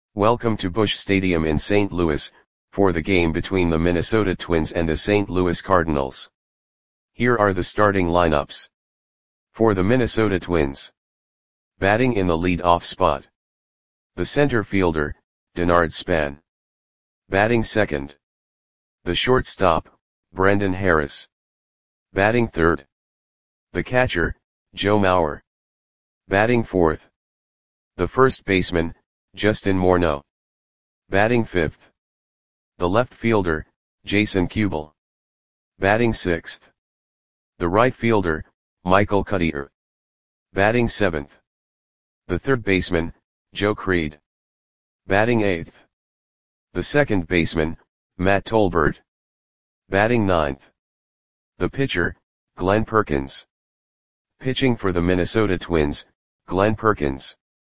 Welcome to Busch Stadium in St. Louis, for the game between the Minnesota Twins and the St. Louis Cardinals. Here are the starting lineups. For the Minnesota Twins. Batting in the lead-off spot. The center fielder, Denard Span. Batting second. The shortstop, Brendan Harris. Batting third. The catcher, Joe Mauer. Batting fourth. The first baseman, Justin Morneau. Batting fifth. The left fielder, Jason Kubel. Batting sixth. The right fielder, Michael Cuddyer. Batting seventh. The third baseman, Joe Creed. Batting eighth. The second baseman, Matt Tolbert. Batting ninth. The pitcher, Glenn Perkins. Pitching for the Minnesota Twins, Glenn Perkins.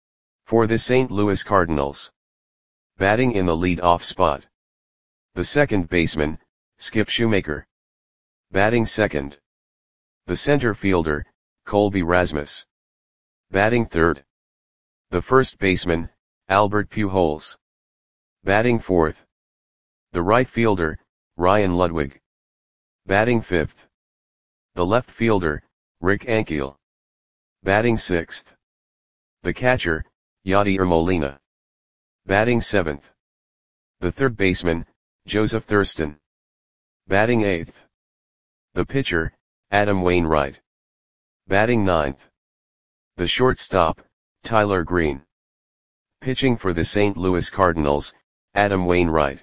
For the St. Louis Cardinals. Batting in the lead-off spot. The second baseman, Skip Shoemaker. Batting second. The center fielder, Colby Rasmus. Batting third. The first baseman, Albert Pujols. Batting fourth. The right fielder, Ryan Ludwig. Batting fifth. The left fielder, Rick Ankiel. Batting sixth. The catcher, Yadier Molina. Batting seventh. The third baseman, Joseph Thurston. Batting eighth. The pitcher, Adam Wainwright. Batting ninth. The shortstop, Tyler Green. Pitching for the St. Louis Cardinals, Adam Wainwright.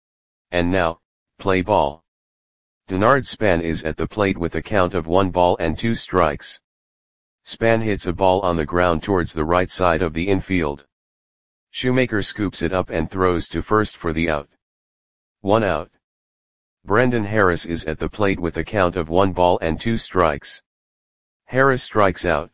And now, play ball. Denard Span is at the plate with a count of 1 ball and 2 strikes. Span hits a ball on the ground towards the right side of the infield. Shoemaker scoops it up and throws to first for the out. 1 out. Brendan Harris is at the plate with a count of 1 ball and 2 strikes. Harris strikes out.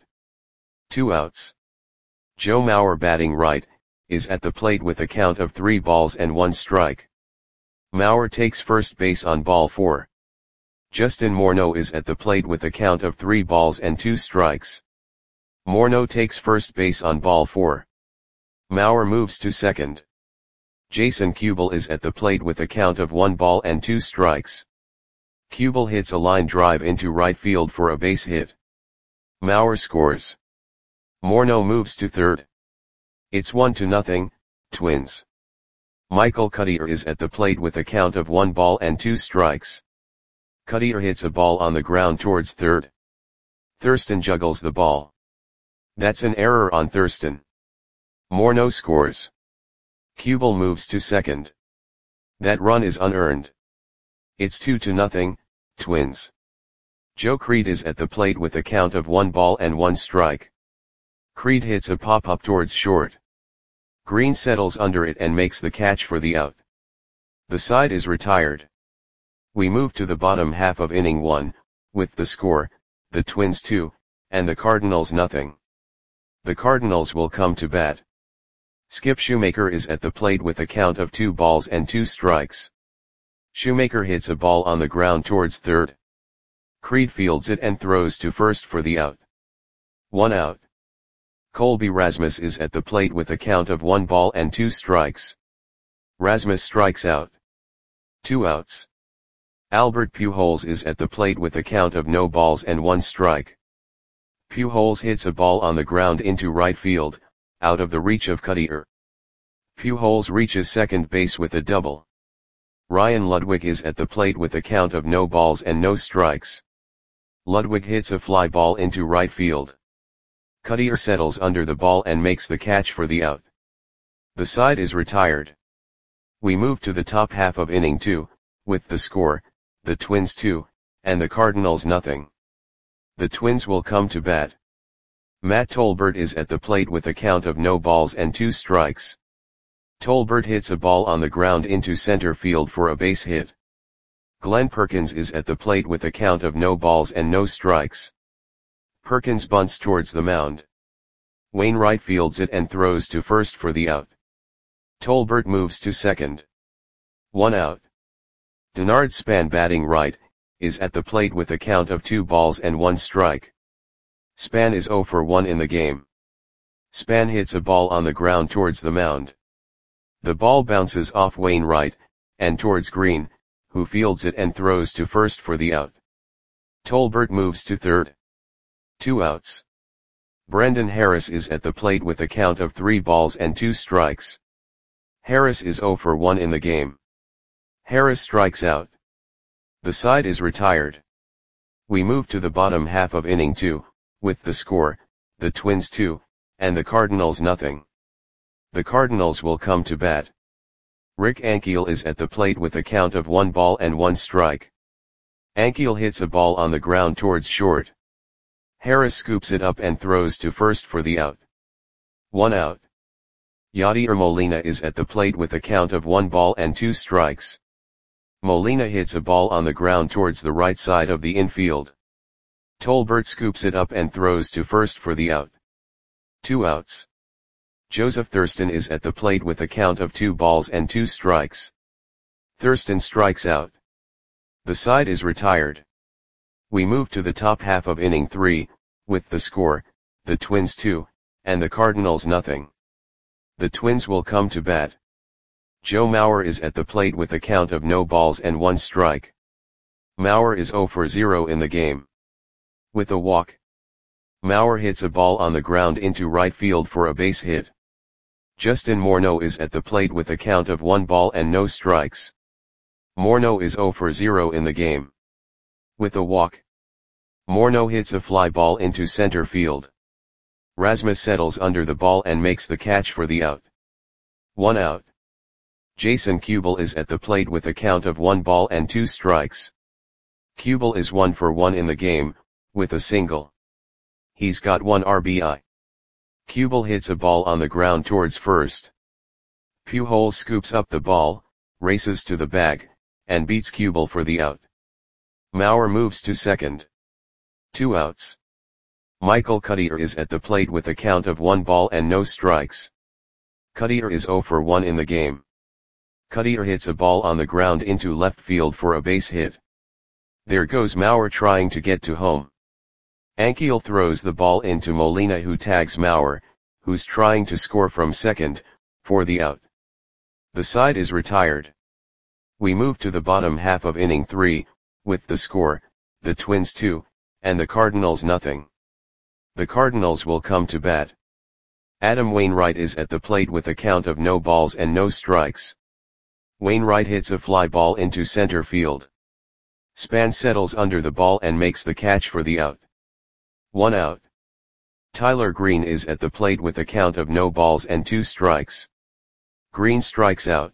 2 outs. Joe Mauer, batting right, is at the plate with a count of 3 balls and 1 strike. Mauer takes first base on ball 4. Justin Morneau is at the plate with a count of 3 balls and 2 strikes. Morneau takes first base on ball 4. Mauer moves to second. Jason Kubel is at the plate with a count of 1 ball and 2 strikes. Kubel hits a line drive into right field for a base hit. Mauer scores. Morneau moves to third. It's 1-0, Twins. Michael Cuddyer is at the plate with a count of 1 ball and 2 strikes. Cuddyer hits a ball on the ground towards third. Thurston juggles the ball. That's an error on Thurston. Morneau scores. Kubel moves to second. That run is unearned. It's 2-0, Twins. Joe Creed is at the plate with a count of 1 ball and 1 strike. Creed hits a pop-up towards short. Green settles under it and makes the catch for the out. The side is retired. We move to the bottom half of inning 1, with the score, the Twins 2, and the Cardinals 0. The Cardinals will come to bat. Skip Shoemaker is at the plate with a count of 2 balls and 2 strikes. Shoemaker hits a ball on the ground towards third. Creed fields it and throws to first for the out. 1 out. Colby Rasmus is at the plate with a count of 1 ball and 2 strikes. Rasmus strikes out. 2 outs. Albert Pujols is at the plate with a count of no balls and 1 strike. Pujols hits a ball on the ground into right field, out of the reach of Cuddyer. Pujols reaches second base with a double. Ryan Ludwig is at the plate with a count of no balls and no strikes. Ludwig hits a fly ball into right field. Cuddyer settles under the ball and makes the catch for the out. The side is retired. We move to the top half of inning 2, with the score, the Twins 2, and the Cardinals 0. The Twins will come to bat. Matt Tolbert is at the plate with a count of no balls and 2 strikes. Tolbert hits a ball on the ground into center field for a base hit. Glenn Perkins is at the plate with a count of no balls and no strikes. Perkins bunts towards the mound. Wainwright fields it and throws to first for the out. Tolbert moves to second. 1 out. Denard Span, batting right, is at the plate with a count of 2 balls and 1 strike. Span is 0 for 1 in the game. Span hits a ball on the ground towards the mound. The ball bounces off Wainwright, and towards Green, who fields it and throws to first for the out. Tolbert moves to third. 2 outs. Brendan Harris is at the plate with a count of 3 balls and 2 strikes. Harris is 0 for 1 in the game. Harris strikes out. The side is retired. We move to the bottom half of inning 2, with the score, the Twins 2, and the Cardinals nothing. The Cardinals will come to bat. Rick Ankiel is at the plate with a count of 1 ball and 1 strike. Ankiel hits a ball on the ground towards short. Harris scoops it up and throws to first for the out. 1 out. Yadier Molina is at the plate with a count of 1 ball and 2 strikes. Molina hits a ball on the ground towards the right side of the infield. Tolbert scoops it up and throws to first for the out. 2 outs. Joseph Thurston is at the plate with a count of 2 balls and 2 strikes. Thurston strikes out. The side is retired. We move to the top half of inning 3, with the score, the Twins 2, and the Cardinals nothing. The Twins will come to bat. Joe Mauer is at the plate with a count of no balls and 1 strike. Mauer is 0 for 0 in the game. With a walk, Mauer hits a ball on the ground into right field for a base hit. Justin Morneau is at the plate with a count of 1 ball and no strikes. Morneau is 0 for 0 in the game. With a walk, Morneau hits a fly ball into center field. Rasmus settles under the ball and makes the catch for the out. 1 out. Jason Kubel is at the plate with a count of 1 ball and 2 strikes. Kubel is 1 for 1 in the game, with a single. He's got 1 RBI. Kubel hits a ball on the ground towards first. Pujols scoops up the ball, races to the bag, and beats Kubel for the out. Mauer moves to second. 2 outs. Michael Cuddyer is at the plate with a count of 1 ball and no strikes. Cuddyer is 0 for 1 in the game. Cuddyer hits a ball on the ground into left field for a base hit. There goes Mauer trying to get to home. Ankiel throws the ball into Molina, who tags Mauer, who's trying to score from second, for the out. The side is retired. We move to the bottom half of inning 3, with the score, the Twins 2, and the Cardinals nothing. The Cardinals will come to bat. Adam Wainwright is at the plate with a count of no balls and no strikes. Wainwright hits a fly ball into center field. Span settles under the ball and makes the catch for the out. 1 out. Tyler Green is at the plate with a count of no balls and 2 strikes. Green strikes out.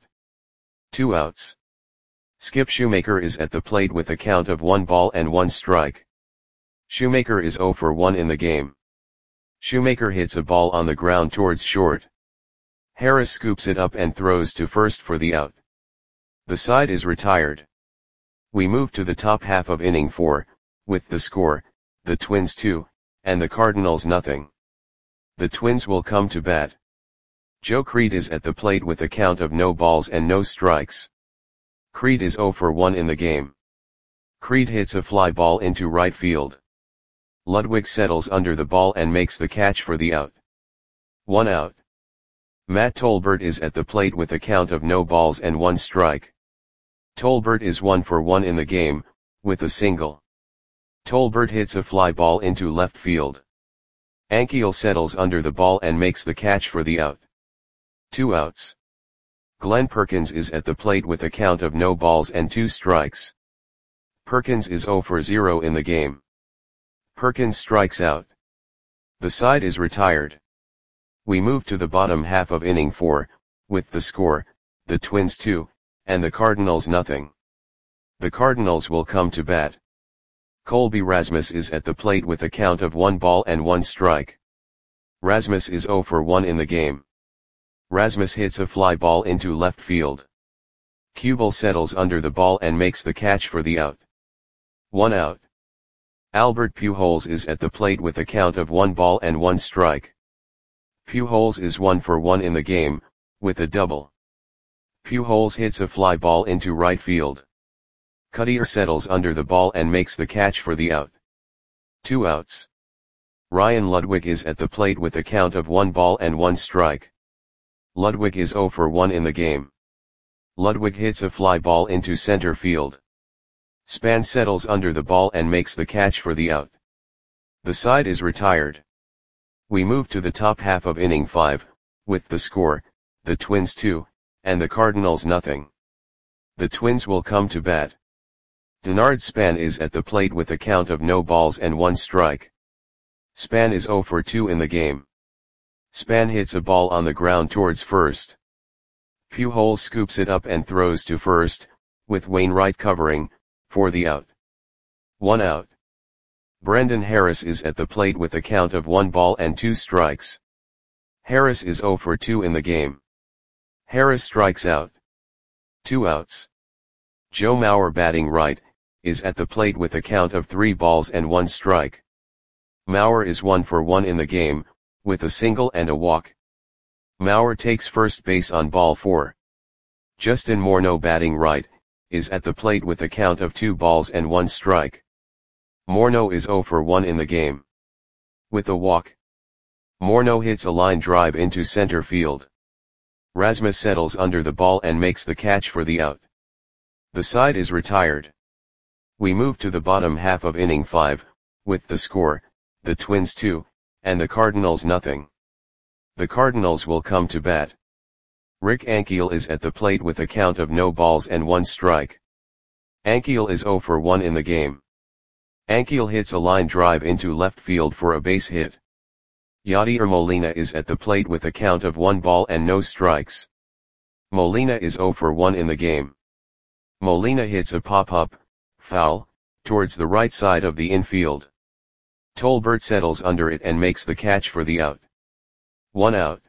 2 outs. Skip Shoemaker is at the plate with a count of 1 ball and 1 strike. Shoemaker is 0 for 1 in the game. Shoemaker hits a ball on the ground towards short. Harris scoops it up and throws to first for the out. The side is retired. We move to the top half of inning 4, with the score, the Twins 2, and the Cardinals nothing. The Twins will come to bat. Joe Creed is at the plate with a count of no balls and no strikes. Creed is 0 for 1 in the game. Creed hits a fly ball into right field. Ludwig settles under the ball and makes the catch for the out. 1 out. Matt Tolbert is at the plate with a count of no balls and 1 strike. Tolbert is 1 for 1 in the game, with a single. Tolbert hits a fly ball into left field. Ankiel settles under the ball and makes the catch for the out. 2 outs. Glenn Perkins is at the plate with a count of no balls and 2 strikes. Perkins is 0 for 0 in the game. Perkins strikes out. The side is retired. We move to the bottom half of inning 4, with the score, the Twins 2, and the Cardinals nothing. The Cardinals will come to bat. Colby Rasmus is at the plate with a count of 1 ball and 1 strike. Rasmus is 0 for 1 in the game. Rasmus hits a fly ball into left field. Kubel settles under the ball and makes the catch for the out. 1 out. Albert Pujols is at the plate with a count of 1 ball and 1 strike. Pujols is 1 for 1 in the game, with a double. Pujols hits a fly ball into right field. Cuddyer settles under the ball and makes the catch for the out. 2 outs. Ryan Ludwig is at the plate with a count of 1 ball and 1 strike. Ludwig is 0 for 1 in the game. Ludwig hits a fly ball into center field. Span settles under the ball and makes the catch for the out. The side is retired. We move to the top half of inning 5, with the score, the Twins 2, and the Cardinals nothing. The Twins will come to bat. Denard Span is at the plate with a count of no balls and 1 strike. Span is 0 for 2 in the game. Span hits a ball on the ground towards first. Pujols scoops it up and throws to first, with Wainwright covering, for the out. 1 out. Brendan Harris is at the plate with a count of 1 ball and 2 strikes. Harris is 0 for 2 in the game. Harris strikes out. 2 outs. Joe Mauer batting right, is at the plate with a count of 3 balls and 1 strike. Mauer is 1 for 1 in the game, with a single and a walk. Mauer takes first base on ball 4. Justin Morneau batting right, is at the plate with a count of 2 balls and 1 strike. Morneau is 0 for 1 in the game. With a walk. Morneau hits a line drive into center field. Rasmus settles under the ball and makes the catch for the out. The side is retired. We move to the bottom half of inning 5, with the score, the Twins 2, and the Cardinals nothing. The Cardinals will come to bat. Rick Ankiel is at the plate with a count of no balls and 1 strike. Ankiel is 0 for 1 in the game. Ankiel hits a line drive into left field for a base hit. Yadier Molina is at the plate with a count of 1 ball and no strikes. Molina is 0 for 1 in the game. Molina hits a pop-up, foul, towards the right side of the infield. Tolbert settles under it and makes the catch for the out. 1 out.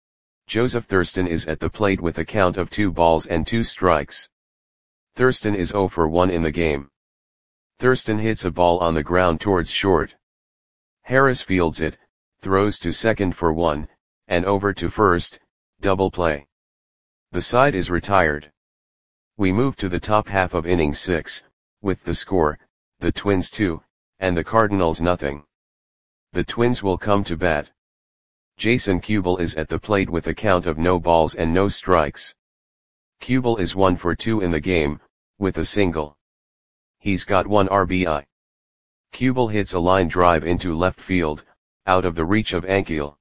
Joseph Thurston is at the plate with a count of 2 balls and 2 strikes. Thurston is 0 for 1 in the game. Thurston hits a ball on the ground towards short. Harris fields it, throws to second for 1, and over to first, double play. The side is retired. We move to the top half of inning 6, with the score, the Twins 2, and the Cardinals nothing. The Twins will come to bat. Jason Kubel is at the plate with a count of no balls and no strikes. Kubel is 1 for 2 in the game, with a single. He's got 1 RBI. Kubel hits a line drive into left field, out of the reach of Ankiel.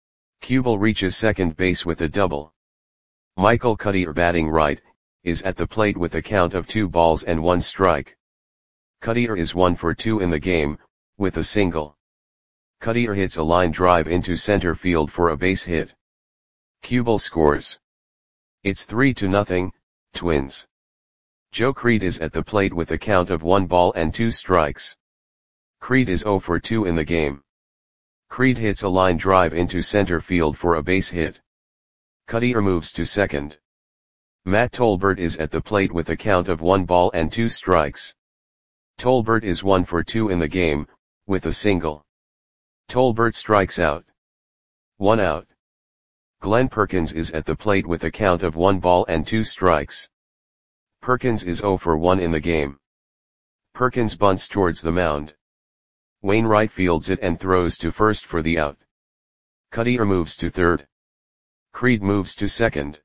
Kubel reaches second base with a double. Michael Cuddyer batting right, is at the plate with a count of 2 balls and 1 strike. Cuddyer is 1 for 2 in the game, with a single. Cuddyer hits a line drive into center field for a base hit. Kubel scores. It's 3-0, Twins. Joe Creed is at the plate with a count of 1 ball and 2 strikes. Creed is 0 for 2 in the game. Creed hits a line drive into center field for a base hit. Cuddyer moves to second. Matt Tolbert is at the plate with a count of 1 ball and 2 strikes. Tolbert is 1 for 2 in the game, with a single. Tolbert strikes out. 1 out. Glenn Perkins is at the plate with a count of 1 ball and 2 strikes. Perkins is 0 for 1 in the game. Perkins bunts towards the mound. Wainwright fields it and throws to first for the out. Cuddyer moves to third. Creed moves to second.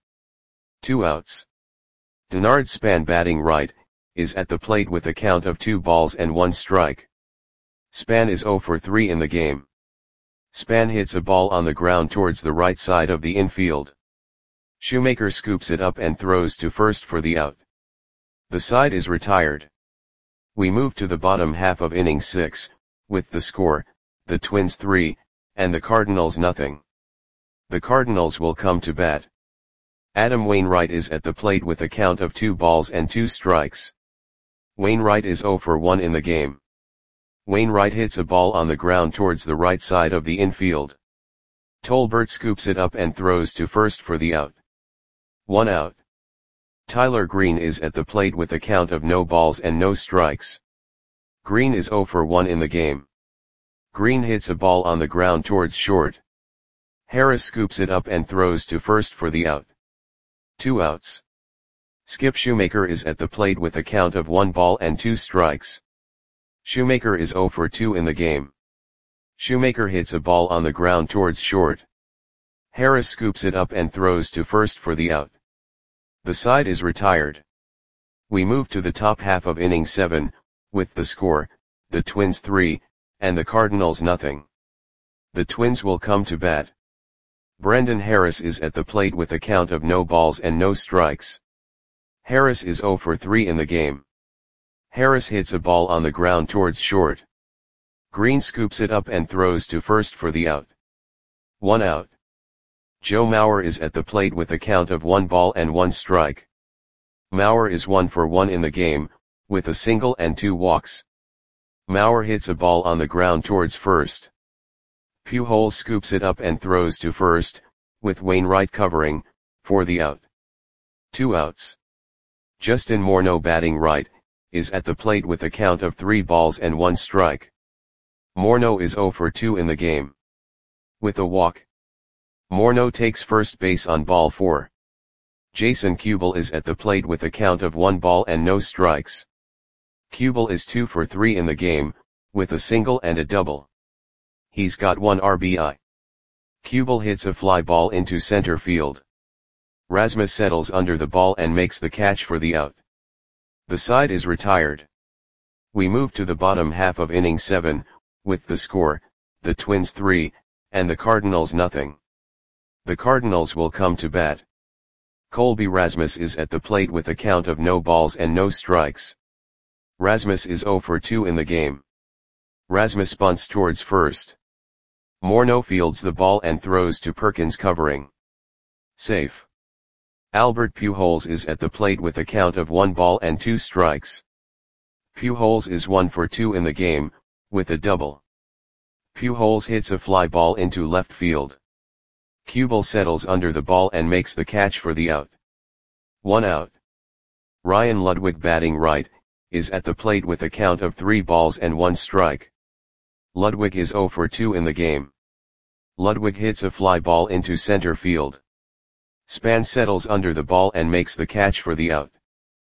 2 outs. Denard Span batting right, is at the plate with a count of 2 balls and 1 strike. Span is 0 for 3 in the game. Span hits a ball on the ground towards the right side of the infield. Shoemaker scoops it up and throws to first for the out. The side is retired. We move to the bottom half of inning 6, with the score, the Twins 3, and the Cardinals nothing. The Cardinals will come to bat. Adam Wainwright is at the plate with a count of 2 balls and 2 strikes. Wainwright is 0 for 1 in the game. Wainwright hits a ball on the ground towards the right side of the infield. Tolbert scoops it up and throws to first for the out. 1 out. Tyler Green is at the plate with a count of no balls and no strikes. Green is 0 for 1 in the game. Green hits a ball on the ground towards short. Harris scoops it up and throws to first for the out. 2 outs. Skip Shoemaker is at the plate with a count of 1 ball and 2 strikes. Shoemaker is 0 for 2 in the game. Shoemaker hits a ball on the ground towards short. Harris scoops it up and throws to first for the out. The side is retired. We move to the top half of inning 7, with the score, the Twins 3, and the Cardinals nothing. The Twins will come to bat. Brendan Harris is at the plate with a count of no balls and no strikes. Harris is 0 for 3 in the game. Harris hits a ball on the ground towards short. Green scoops it up and throws to first for the out. 1 out. Joe Mauer is at the plate with a count of 1 ball and 1 strike. Mauer is 1 for 1 in the game, with a single and 2 walks. Mauer hits a ball on the ground towards first. Pujols scoops it up and throws to first, with Wainwright covering, for the out. 2 outs. Justin Morneau, batting right, is at the plate with a count of 3 balls and 1 strike. Morneau is 0 for 2 in the game. With a walk, Morneau takes first base on ball 4. Jason Kubel is at the plate with a count of 1 ball and no strikes. Kubel is 2 for 3 in the game, with a single and a double. He's got 1 RBI. Kubel hits a fly ball into center field. Rasmus settles under the ball and makes the catch for the out. The side is retired. We move to the bottom half of inning 7, with the score, the Twins 3, and the Cardinals nothing. The Cardinals will come to bat. Colby Rasmus is at the plate with a count of no balls and no strikes. Rasmus is 0 for 2 in the game. Rasmus bunts towards first. Morneau fields the ball and throws to Perkins covering. Safe. Albert Pujols is at the plate with a count of 1 ball and 2 strikes. Pujols is 1 for 2 in the game, with a double. Pujols hits a fly ball into left field. Kubel settles under the ball and makes the catch for the out. 1 out. Ryan Ludwig, batting right, is at the plate with a count of 3 balls and 1 strike. Ludwig is 0 for 2 in the game. Ludwig hits a fly ball into center field. Span settles under the ball and makes the catch for the out.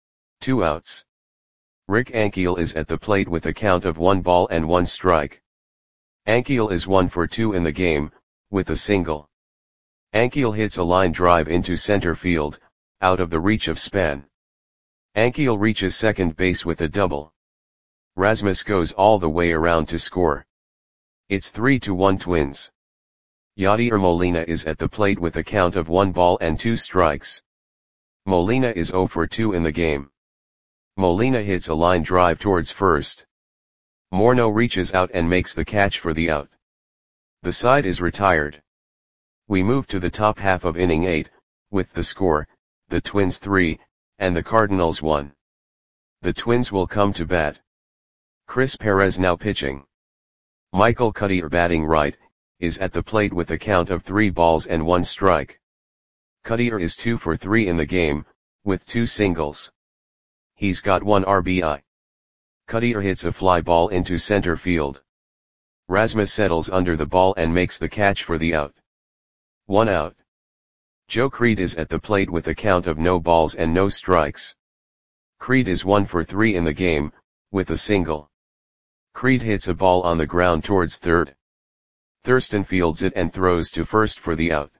2 outs. Rick Ankiel is at the plate with a count of 1 ball and 1 strike. Ankiel is 1 for 2 in the game, with a single. Ankiel hits a line drive into center field, out of the reach of Span. Ankiel reaches second base with a double. Rasmus goes all the way around to score. It's 3-1 Twins. Yadier Molina is at the plate with a count of 1 ball and 2 strikes. Molina is 0 for 2 in the game. Molina hits a line drive towards first. Morneau reaches out and makes the catch for the out. The side is retired. We move to the top half of inning 8, with the score, the Twins 3, and the Cardinals 1. The Twins will come to bat. Chris Perez now pitching. Michael Cuddyer, batting right, is at the plate with a count of 3 balls and 1 strike. Cuddyer is 2 for 3 in the game, with 2 singles. He's got 1 RBI. Cuddyer hits a fly ball into center field. Rasmus settles under the ball and makes the catch for the out. 1 out. Joe Creed is at the plate with a count of no balls and no strikes. Creed is 1 for 3 in the game, with a single. Creed hits a ball on the ground towards third. Thurston fields it and throws to first for the out.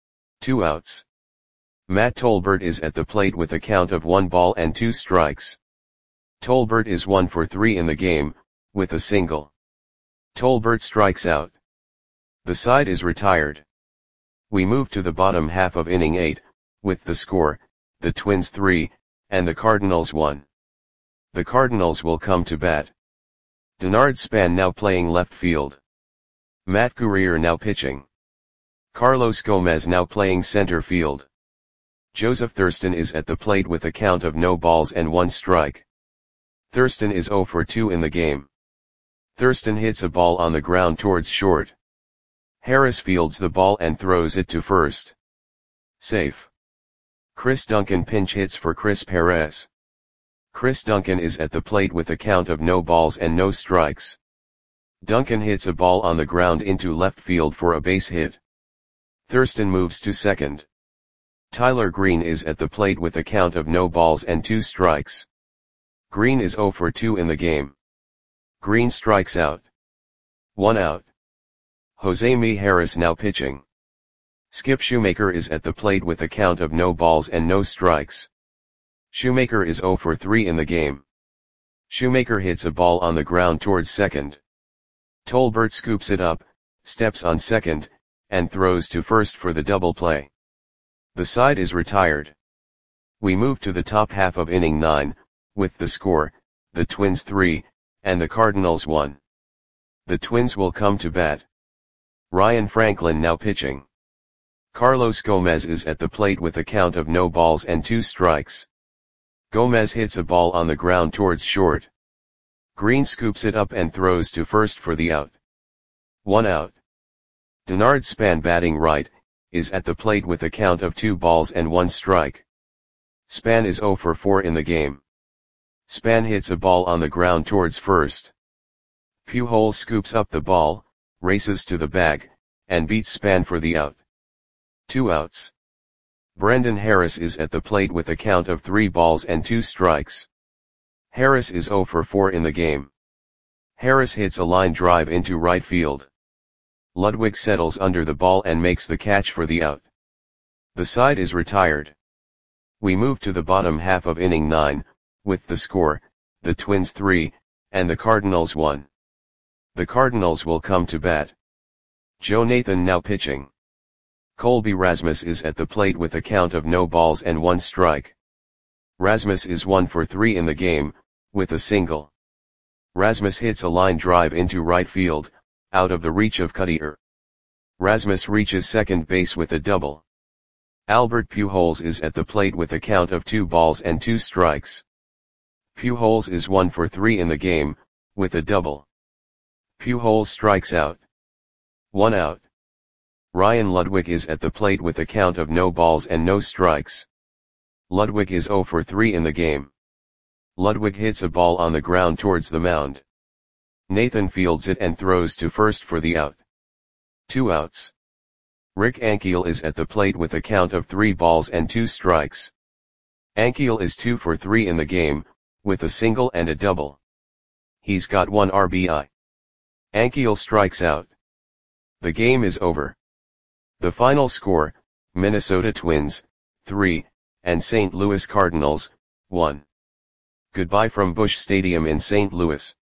2 outs. Matt Tolbert is at the plate with a count of 1 ball and 2 strikes. Tolbert is 1 for 3 in the game, with a single. Tolbert strikes out. The side is retired. We move to the bottom half of inning 8, with the score, the Twins 3, and the Cardinals 1. The Cardinals will come to bat. Denard Span now playing left field. Matt Guerrier now pitching. Carlos Gomez now playing center field. Joseph Thurston is at the plate with a count of no balls and 1 strike. Thurston is 0 for 2 in the game. Thurston hits a ball on the ground towards short. Harris fields the ball and throws it to first. Safe. Chris Duncan pinch hits for Chris Perez. Chris Duncan is at the plate with a count of no balls and no strikes. Duncan hits a ball on the ground into left field for a base hit. Thurston moves to second. Tyler Green is at the plate with a count of no balls and 2 strikes. Green is 0 for 2 in the game. Green strikes out. 1 out. Jose Mijares now pitching. Skip Shoemaker is at the plate with a count of no balls and no strikes. Shoemaker is 0 for 3 in the game. Shoemaker hits a ball on the ground towards second. Tolbert scoops it up, steps on second, and throws to first for the double play. The side is retired. We move to the top half of inning 9, with the score, the Twins 3, and the Cardinals 1. The Twins will come to bat. Ryan Franklin now pitching. Carlos Gomez is at the plate with a count of no balls and 2 strikes. Gomez hits a ball on the ground towards short. Green scoops it up and throws to first for the out. 1 out. Denard Span, batting right, is at the plate with a count of 2 balls and 1 strike. Span is 0 for 4 in the game. Span hits a ball on the ground towards first. Pujols scoops up the ball, races to the bag, and beats Span for the out. 2 outs. Brendan Harris is at the plate with a count of 3 balls and 2 strikes. Harris is 0 for 4 in the game. Harris hits a line drive into right field. Ludwig settles under the ball and makes the catch for the out. The side is retired. We move to the bottom half of inning 9, with the score, the Twins 3, and the Cardinals 1. The Cardinals will come to bat. Joe Nathan now pitching. Colby Rasmus is at the plate with a count of no balls and 1 strike. Rasmus is 1 for 3 in the game, with a single. Rasmus hits a line drive into right field, out of the reach of Cuttier. Rasmus reaches second base with a double. Albert Pujols is at the plate with a count of 2 balls and 2 strikes. Pujols is 1 for 3 in the game, with a double. Pujols strikes out. 1 out. Ryan Ludwig is at the plate with a count of no balls and no strikes. Ludwig is 0 for 3 in the game. Ludwig hits a ball on the ground towards the mound. Nathan fields it and throws to first for the out. 2 outs. Rick Ankiel is at the plate with a count of 3 balls and 2 strikes. Ankiel is 2 for 3 in the game, with a single and a double. He's got 1 RBI. Ankiel strikes out. The game is over. The final score, Minnesota Twins, 3, and St. Louis Cardinals, 1. Goodbye from Busch Stadium in St. Louis.